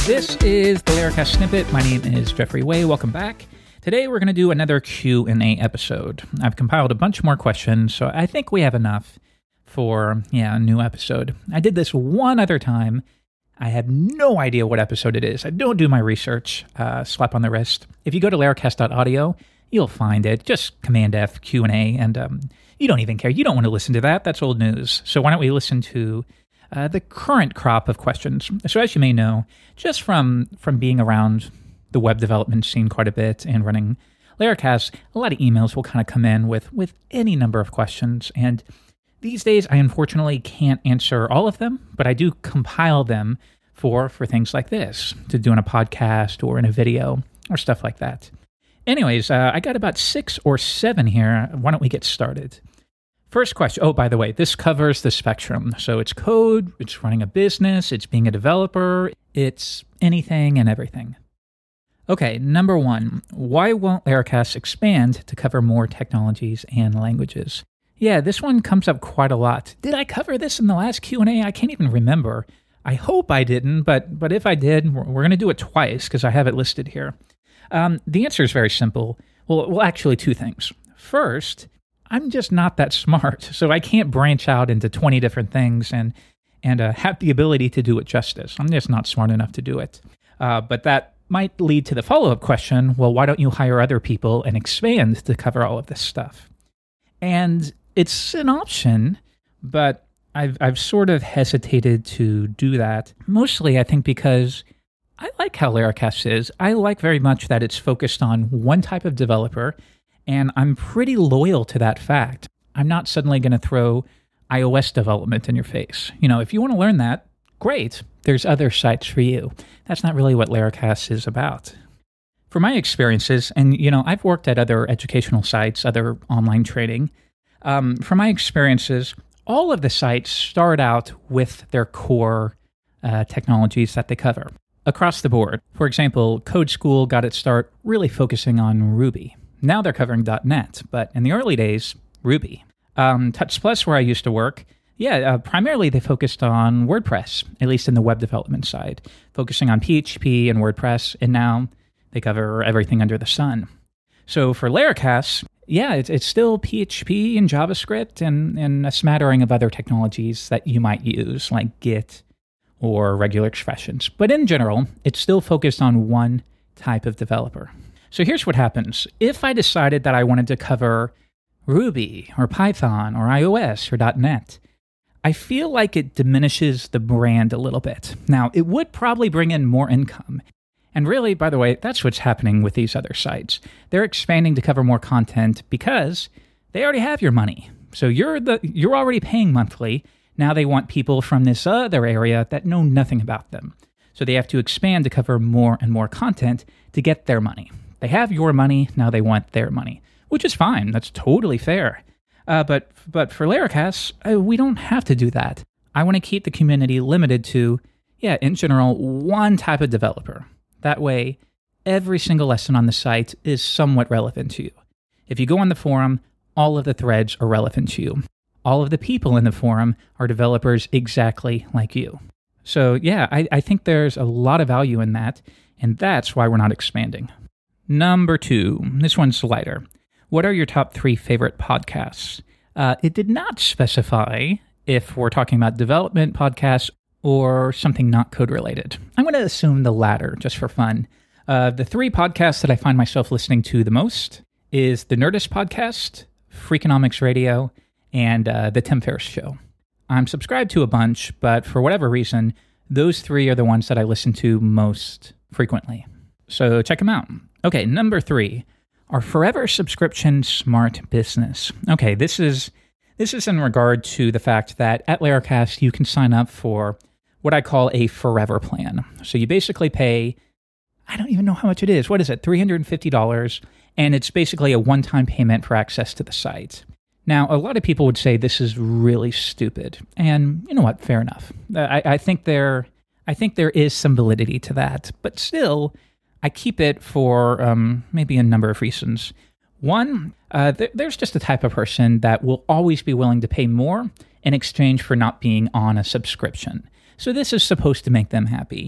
This is the Laracast Snippet. My name is Jeffrey Way. Welcome back. Today we're going to do another Q&A episode. I've compiled a bunch more questions, so I think we have enough for, a new episode. I did this one other time. I have no idea what episode it is. I don't do my research. Slap on the wrist. If you go to laracast.audio, you'll find it. Just Command F, Q&A, and you don't even care. You don't want to listen to that. That's old news. So why don't we listen to the current crop of questions. So as you may know, just from being around the web development scene quite a bit and running Laracast, a lot of emails will kind of come in with any number of questions. And these days, I unfortunately can't answer all of them, but I do compile them for things like this, to do in a podcast or in a video or stuff like that. Anyways, I got about 6 or 7 here. Why don't we get started? First question. Oh, by the way, this covers the spectrum. So it's code, it's running a business, it's being a developer, it's anything and everything. Okay, number 1. Why won't Laracast expand to cover more technologies and languages? Yeah, this one comes up quite a lot. Did I cover this in the last Q&A? I can't even remember. I hope I didn't, but if I did, we're going to do it twice because I have it listed here. The answer is very simple. Well, actually 2 things. First, I'm just not that smart, so I can't branch out into 20 different things and have the ability to do it justice. I'm just not smart enough to do it. But that might lead to the follow-up question, well, why don't you hire other people and expand to cover all of this stuff? And it's an option, but I've sort of hesitated to do that. Mostly, I think, because I like how Laracast is. I like very much that it's focused on one type of developer, and I'm pretty loyal to that fact. I'm not suddenly going to throw iOS development in your face. If you want to learn that, great. There's other sites for you. That's not really what Laracast is about. For my experiences, and I've worked at other educational sites, other online training. From my experiences, all of the sites start out with their core technologies that they cover across the board. For example, Code School got its start really focusing on Ruby. Now they're covering .NET, but in the early days, Ruby. Touch Plus, where I used to work, primarily they focused on WordPress, at least in the web development side, focusing on PHP and WordPress, and now they cover everything under the sun. So for Laracast, it's still PHP and JavaScript and a smattering of other technologies that you might use, like Git or regular expressions. But in general, it's still focused on one type of developer. So here's what happens. If I decided that I wanted to cover Ruby or Python or iOS or .NET, I feel like it diminishes the brand a little bit. Now, it would probably bring in more income. And really, by the way, that's what's happening with these other sites. They're expanding to cover more content because they already have your money. So you're already paying monthly. Now they want people from this other area that know nothing about them. So they have to expand to cover more and more content to get their money. They have your money, now they want their money, which is fine. That's totally fair. But for Laracast, we don't have to do that. I want to keep the community limited to, in general, one type of developer. That way, every single lesson on the site is somewhat relevant to you. If you go on the forum, all of the threads are relevant to you. All of the people in the forum are developers exactly like you. So I think there's a lot of value in that, and that's why we're not expanding. Number 2, this one's lighter. What are your top 3 favorite podcasts? It did not specify if we're talking about development podcasts or something not code-related. I'm going to assume the latter, just for fun. The 3 podcasts that I find myself listening to the most is the Nerdist Podcast, Freakonomics Radio, and The Tim Ferriss Show. I'm subscribed to a bunch, but for whatever reason, those 3 are the ones that I listen to most frequently. So check them out. Okay, number 3. Our forever subscription smart business. Okay, this is in regard to the fact that at Laracast, you can sign up for what I call a forever plan. So you basically pay, I don't even know how much it is. What is it? $350. And it's basically a one-time payment for access to the site. Now, a lot of people would say this is really stupid. And you know what? Fair enough. I think there is some validity to that. But still, I keep it for maybe a number of reasons. One, there's just a type of person that will always be willing to pay more in exchange for not being on a subscription. So this is supposed to make them happy.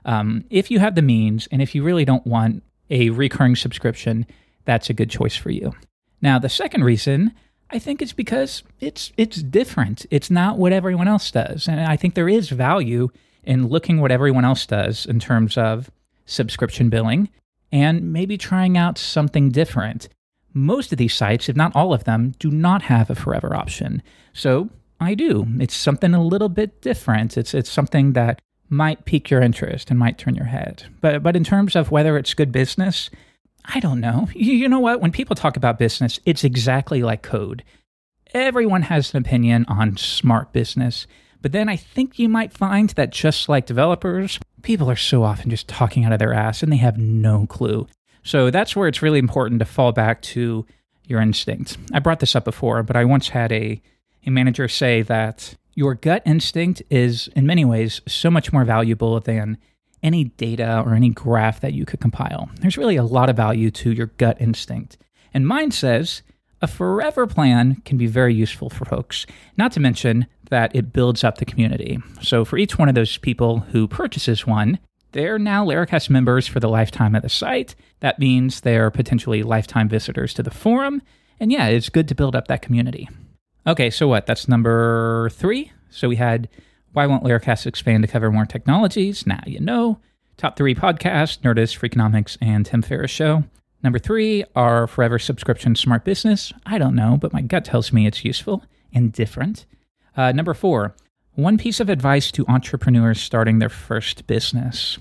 If you have the means, and if you really don't want a recurring subscription, that's a good choice for you. Now, the second reason, I think, is because it's different. It's not what everyone else does. And I think there is value in looking what everyone else does in terms of subscription billing and maybe trying out something different. Most of these sites, if not all of them, do not have a forever option. So I do. It's something a little bit different. It's something that might pique your interest and might turn your head. But in terms of whether it's good business, I don't know. You know what? When people talk about business, it's exactly like code. Everyone has an opinion on smart business. But then I think you might find that just like developers, people are so often just talking out of their ass and they have no clue. So that's where it's really important to fall back to your instinct. I brought this up before, but I once had a manager say that your gut instinct is, in many ways, so much more valuable than any data or any graph that you could compile. There's really a lot of value to your gut instinct. And mine says a forever plan can be very useful for folks, not to mention that it builds up the community. So for each one of those people who purchases one, they're now Laracast members for the lifetime of the site. That means they're potentially lifetime visitors to the forum. And yeah, it's good to build up that community. Okay, so what? That's number 3. So we had, why won't Laracast expand to cover more technologies? Now you know. Top 3 podcasts, Nerdist, Freakonomics, and Tim Ferriss Show. Number 3, our forever subscription smart business. I don't know, but my gut tells me it's useful and different. Number 4, one piece of advice to entrepreneurs starting their first business.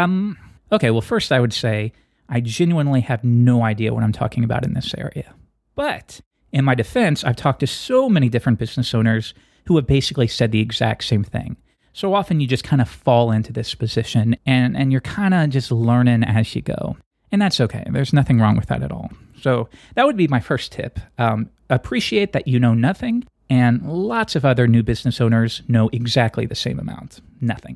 Okay, well, first I would say I genuinely have no idea what I'm talking about in this area. But in my defense, I've talked to so many different business owners who have basically said the exact same thing. So often you just kind of fall into this position and you're kind of just learning as you go. And that's okay. There's nothing wrong with that at all. So that would be my first tip. Appreciate that you know nothing, and lots of other new business owners know exactly the same amount. Nothing.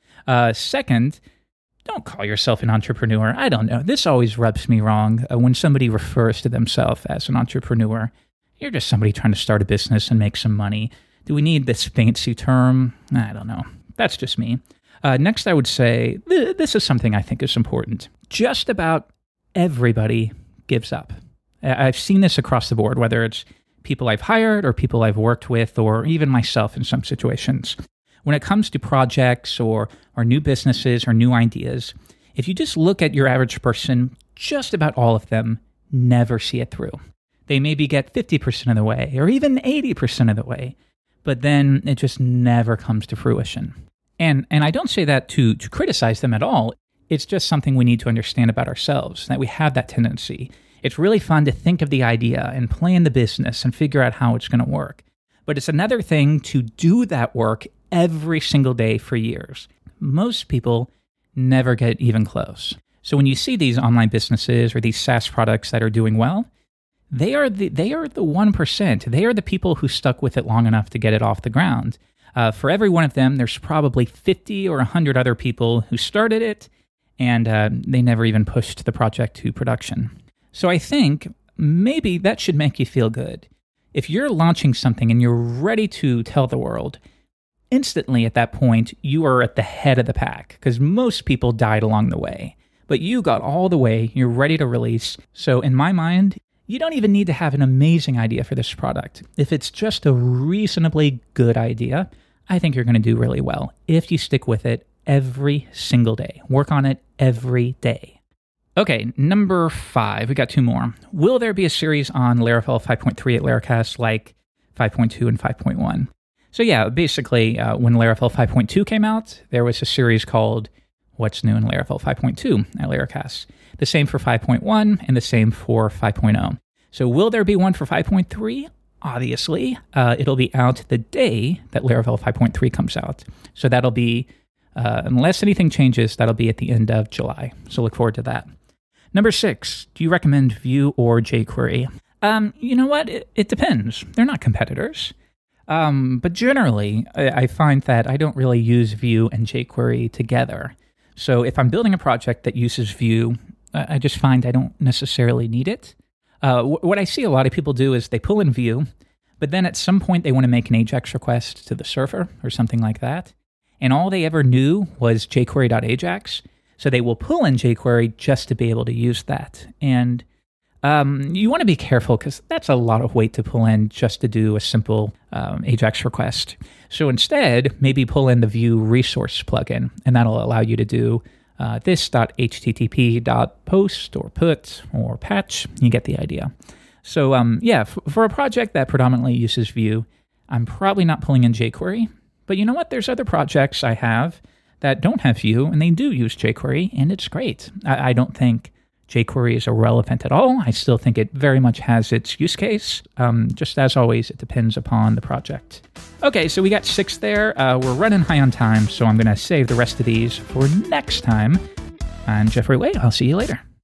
Second, don't call yourself an entrepreneur. I don't know. This always rubs me wrong when somebody refers to themselves as an entrepreneur. You're just somebody trying to start a business and make some money. Do we need this fancy term? I don't know. That's just me. Next, I would say, this is something I think is important. Just about everybody gives up. I've seen this across the board, whether it's people I've hired or people I've worked with, or even myself in some situations. When it comes to projects or new businesses or new ideas, if you just look at your average person, just about all of them never see it through. They maybe get 50% of the way or even 80% of the way, but then it just never comes to fruition. And I don't say that to criticize them at all. It's just something we need to understand about ourselves, that we have that tendency. It's really fun to think of the idea and plan the business and figure out how it's going to work. But it's another thing to do that work every single day for years. Most people never get even close. So when you see these online businesses or these SaaS products that are doing well, they are the 1%. They are the people who stuck with it long enough to get it off the ground. For every one of them, there's probably 50 or 100 other people who started it, and they never even pushed the project to production. So I think maybe that should make you feel good. If you're launching something and you're ready to tell the world, instantly at that point, you are at the head of the pack, because most people died along the way. But you got all the way, you're ready to release. So in my mind, you don't even need to have an amazing idea for this product. If it's just a reasonably good idea, I think you're going to do really well if you stick with it every single day. Work on it every day. Okay, number 5. We got 2 more. Will there be a series on Laravel 5.3 at Laracast like 5.2 and 5.1? So yeah, basically, when Laravel 5.2 came out, there was a series called What's New in Laravel 5.2 at Laracast. The same for 5.1 and the same for 5.0. So will there be one for 5.3? Obviously, it'll be out the day that Laravel 5.3 comes out. So that'll be, unless anything changes, that'll be at the end of July. So look forward to that. Number 6, do you recommend Vue or jQuery? You know what? It depends. They're not competitors. But generally, I find that I don't really use Vue and jQuery together. So if I'm building a project that uses Vue, I just find I don't necessarily need it. What I see a lot of people do is they pull in Vue, but then at some point they want to make an AJAX request to the server or something like that. And all they ever knew was jQuery.ajax. So they will pull in jQuery just to be able to use that. And you want to be careful because that's a lot of weight to pull in just to do a simple AJAX request. So instead, maybe pull in the Vue resource plugin, and that'll allow you to do this.http.post or put or patch. You get the idea. So for a project that predominantly uses Vue, I'm probably not pulling in jQuery. But you know what? There's other projects I have that don't have Vue, and they do use jQuery, and it's great. I don't think jQuery is irrelevant at all. I still think it very much has its use case. Just as always, it depends upon the project. Okay, so we got 6 there. We're running high on time, so I'm going to save the rest of these for next time. I'm Jeffrey Way. I'll see you later.